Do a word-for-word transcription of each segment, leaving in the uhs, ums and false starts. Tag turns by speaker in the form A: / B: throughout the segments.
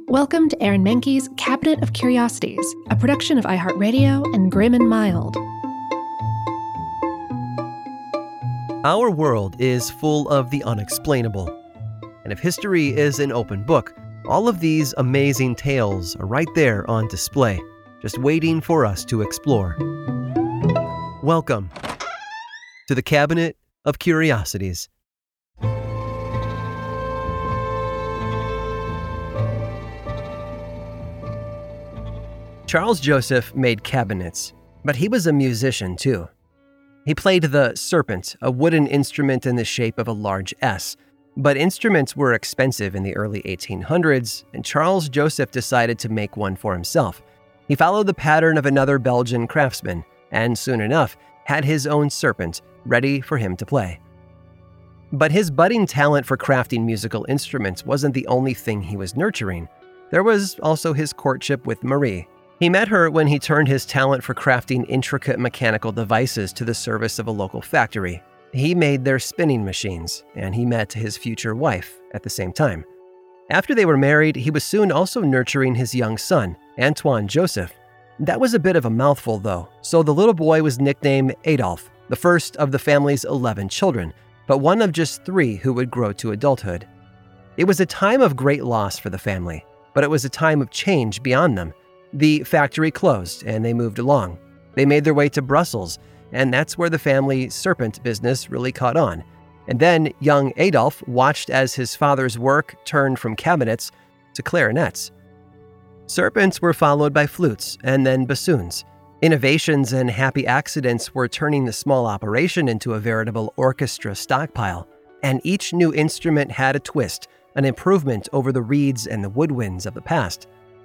A: Welcome to Aaron Mahnke's Cabinet of Curiosities, a production of iHeartRadio and Grim and Mild.
B: Our world is full of the unexplainable. And if history is an open book, all of these amazing tales are right there on display, just waiting for us to explore. Welcome to the Cabinet of Curiosities. Charles Joseph made cabinets, but he was a musician too. He played the serpent, a wooden instrument in the shape of a large S. But instruments were expensive in the early eighteen hundreds, and Charles Joseph decided to make one for himself. He followed the pattern of another Belgian craftsman, and soon enough, had his own serpent ready for him to play. But his budding talent for crafting musical instruments wasn't the only thing he was nurturing. There was also his courtship with Marie. He met her when he turned his talent for crafting intricate mechanical devices to the service of a local factory. He made their spinning machines, and he met his future wife at the same time. After they were married, he was soon also nurturing his young son, Antoine Joseph. That was a bit of a mouthful, though, so the little boy was nicknamed Adolphe, the first of the family's eleven children, but one of just three who would grow to adulthood. It was a time of great loss for the family, but it was a time of change beyond them. The factory closed, and they moved along. They made their way to Brussels, and that's where the family serpent business really caught on. And then young Adolphe watched as his father's work turned from cabinets to clarinets. Serpents were followed by flutes and then bassoons. Innovations and happy accidents were turning the small operation into a veritable orchestra stockpile. And each new instrument had a twist, an improvement over the reeds and the woodwinds of the past.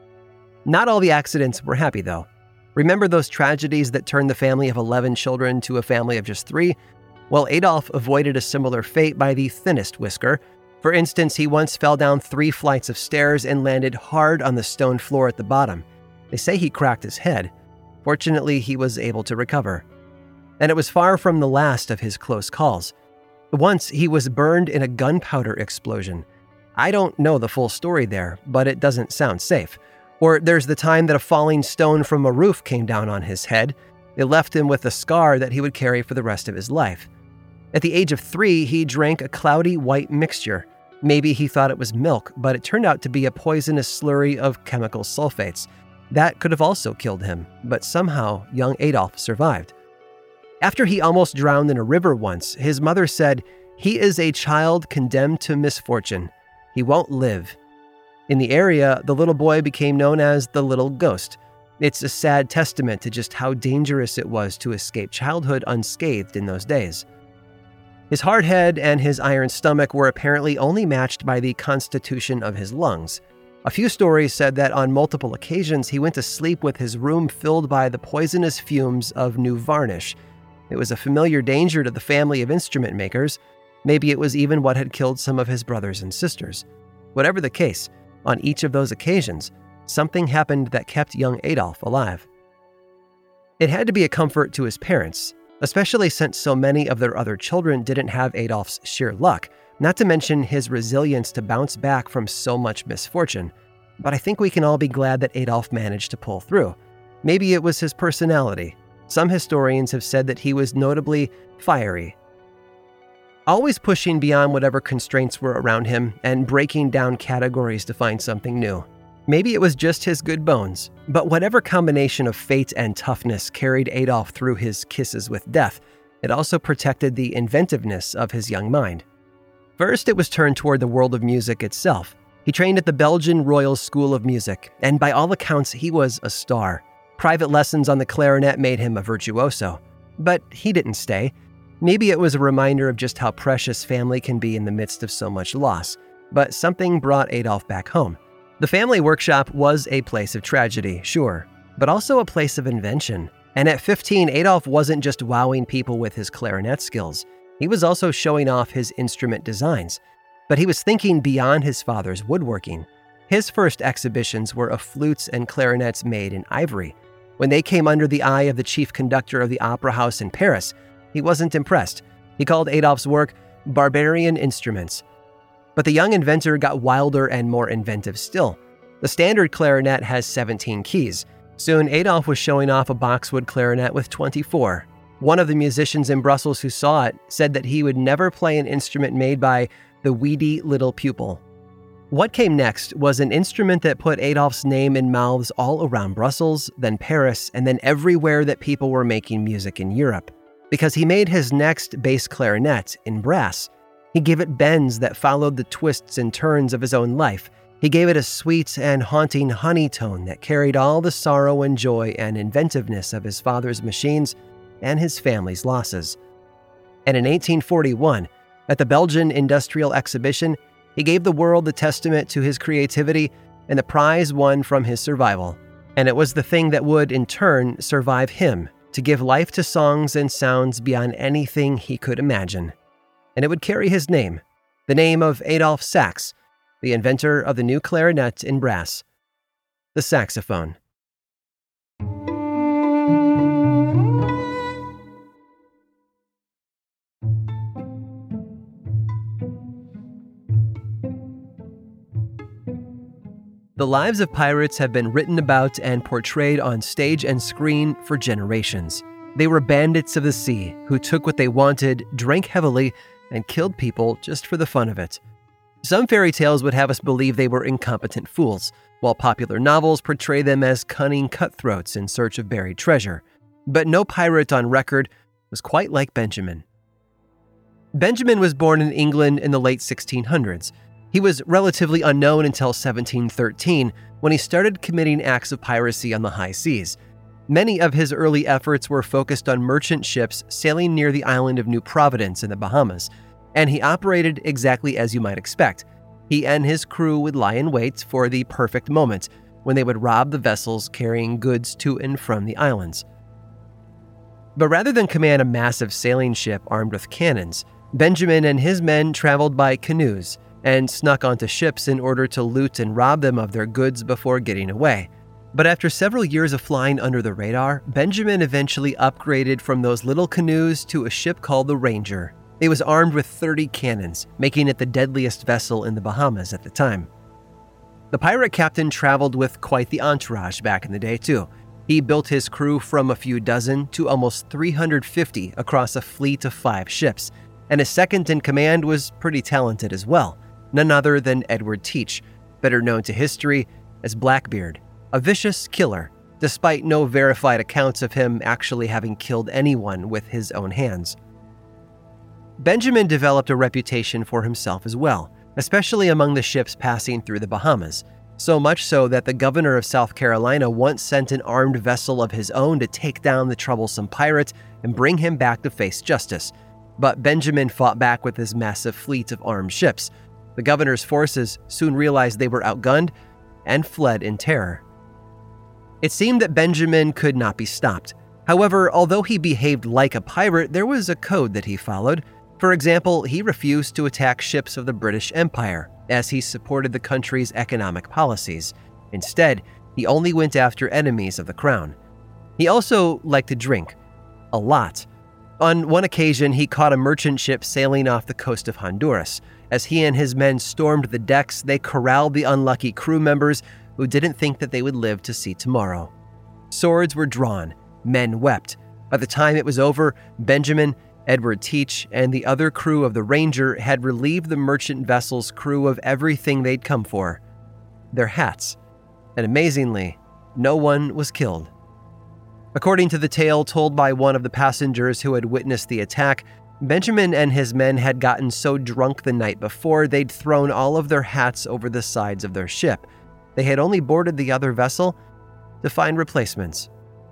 B: Not all the accidents were happy, though. Remember those tragedies that turned the family of eleven children to a family of just three? Well, Adolphe avoided a similar fate by the thinnest whisker. For instance, he once fell down three flights of stairs and landed hard on the stone floor at the bottom. They say he cracked his head. Fortunately, he was able to recover. And it was far from the last of his close calls. Once, he was burned in a gunpowder explosion. I don't know the full story there, but it doesn't sound safe. Or there's the time that a falling stone from a roof came down on his head. It left him with a scar that he would carry for the rest of his life. At the age of three, he drank a cloudy white mixture. Maybe he thought it was milk, but it turned out to be a poisonous slurry of chemical sulfates. That could have also killed him, but somehow young Adolphe survived. After he almost drowned in a river once, his mother said, "He is a child condemned to misfortune. He won't live." In the area, the little boy became known as the Little Ghost. It's a sad testament to just how dangerous it was to escape childhood unscathed in those days. His hard head and his iron stomach were apparently only matched by the constitution of his lungs. A few stories said that on multiple occasions he went to sleep with his room filled by the poisonous fumes of new varnish. It was a familiar danger to the family of instrument makers. Maybe it was even what had killed some of his brothers and sisters. Whatever the case, on each of those occasions, something happened that kept young Adolphe alive. It had to be a comfort to his parents, especially since so many of their other children didn't have Adolphe's sheer luck, not to mention his resilience to bounce back from so much misfortune. But I think we can all be glad that Adolphe managed to pull through. Maybe it was his personality. Some historians have said that he was notably fiery, always pushing beyond whatever constraints were around him and breaking down categories to find something new. Maybe it was just his good bones, but whatever combination of fate and toughness carried Adolphe through his kisses with death, it also protected the inventiveness of his young mind. First, it was turned toward the world of music itself. He trained at the Belgian Royal School of Music, and by all accounts, he was a star. Private lessons on the clarinet made him a virtuoso. But he didn't stay. Maybe it was a reminder of just how precious family can be in the midst of so much loss, but something brought Adolphe back home. The family workshop was a place of tragedy, sure, but also a place of invention. And at fifteen, Adolphe wasn't just wowing people with his clarinet skills. He was also showing off his instrument designs. But he was thinking beyond his father's woodworking. His first exhibitions were of flutes and clarinets made in ivory. When they came under the eye of the chief conductor of the Opera House in Paris, he wasn't impressed. He called Adolphe's work barbarian instruments. But the young inventor got wilder and more inventive still. The standard clarinet has seventeen keys. Soon, Adolf was showing off a boxwood clarinet with twenty-four. One of the musicians in Brussels who saw it said that he would never play an instrument made by the weedy little pupil. What came next was an instrument that put Adolf's name in mouths all around Brussels, then Paris, and then everywhere that people were making music in Europe. Because he made his next bass clarinet in brass. He gave it bends that followed the twists and turns of his own life. He gave it a sweet and haunting honey tone that carried all the sorrow and joy and inventiveness of his father's machines and his family's losses. And in eighteen forty-one, at the Belgian Industrial Exhibition, he gave the world the testament to his creativity and the prize won from his survival. And it was the thing that would, in turn, survive him, to give life to songs and sounds beyond anything he could imagine. And it would carry his name, the name of Adolphe Sax, the inventor of the new clarinet in brass, the saxophone. The lives of pirates have been written about and portrayed on stage and screen for generations. They were bandits of the sea who took what they wanted, drank heavily, and killed people just for the fun of it. Some fairy tales would have us believe they were incompetent fools, while popular novels portray them as cunning cutthroats in search of buried treasure. But no pirate on record was quite like Benjamin. Benjamin was born in England in the late sixteen hundreds. He was relatively unknown until seventeen thirteen, when he started committing acts of piracy on the high seas. Many of his early efforts were focused on merchant ships sailing near the island of New Providence in the Bahamas, and he operated exactly as you might expect. He and his crew would lie in wait for the perfect moment, when they would rob the vessels carrying goods to and from the islands. But rather than command a massive sailing ship armed with cannons, Benjamin and his men traveled by canoes and snuck onto ships in order to loot and rob them of their goods before getting away. But after several years of flying under the radar, Benjamin eventually upgraded from those little canoes to a ship called the Ranger. It was armed with thirty cannons, making it the deadliest vessel in the Bahamas at the time. The pirate captain traveled with quite the entourage back in the day too. He built his crew from a few dozen to almost three hundred fifty across a fleet of five ships, and his second in command was pretty talented as well. None other than Edward Teach, better known to history as Blackbeard, a vicious killer, despite no verified accounts of him actually having killed anyone with his own hands. Benjamin developed a reputation for himself as well, especially among the ships passing through the Bahamas, so much so that the governor of South Carolina once sent an armed vessel of his own to take down the troublesome pirate and bring him back to face justice. But Benjamin fought back with his massive fleet of armed ships. The governor's forces soon realized they were outgunned and fled in terror. It seemed that Benjamin could not be stopped. However, although he behaved like a pirate, there was a code that he followed. For example, he refused to attack ships of the British Empire, as he supported the country's economic policies. Instead, he only went after enemies of the crown. He also liked to drink. A lot. On one occasion, he caught a merchant ship sailing off the coast of Honduras. As he and his men stormed the decks, they corralled the unlucky crew members who didn't think that they would live to see tomorrow. Swords were drawn. Men wept. By the time it was over, Benjamin, Edward Teach, and the other crew of the Ranger had relieved the merchant vessel's crew of everything they'd come for, their hats. And amazingly, no one was killed. According to the tale told by one of the passengers who had witnessed the attack, Benjamin and his men had gotten so drunk the night before they'd thrown all of their hats over the sides of their ship. They had only boarded the other vessel to find replacements.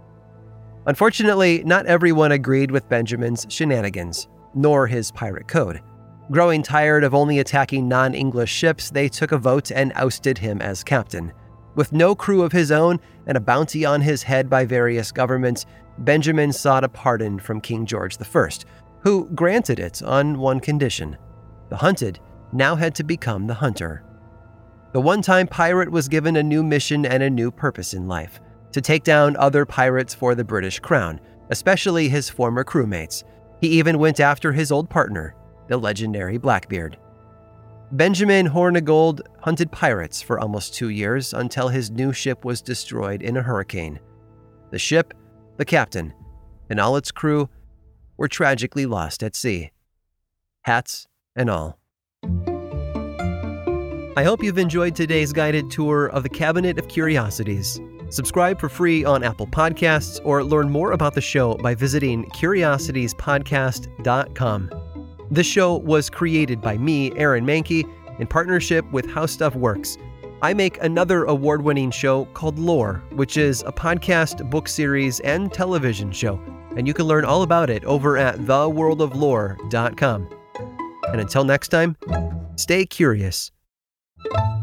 B: Unfortunately, not everyone agreed with Benjamin's shenanigans, nor his pirate code. Growing tired of only attacking non-English ships, they took a vote and ousted him as captain. With no crew of his own and a bounty on his head by various governments, Benjamin sought a pardon from King George the First, who granted it on one condition. The hunted now had to become the hunter. The one-time pirate was given a new mission and a new purpose in life: to take down other pirates for the British crown, especially his former crewmates. He even went after his old partner, the legendary Blackbeard. Benjamin Hornigold hunted pirates for almost two years until his new ship was destroyed in a hurricane. The ship, the captain, and all its crew were tragically lost at sea. Hats and all. I hope you've enjoyed today's guided tour of the Cabinet of Curiosities. Subscribe for free on Apple Podcasts or learn more about the show by visiting curiosities podcast dot com. This show was created by me, Aaron Mahnke, in partnership with How Stuff Works. I make another award-winning show called Lore, which is a podcast, book series, and television show, and you can learn all about it over at the world of lore dot com. And until next time, stay curious.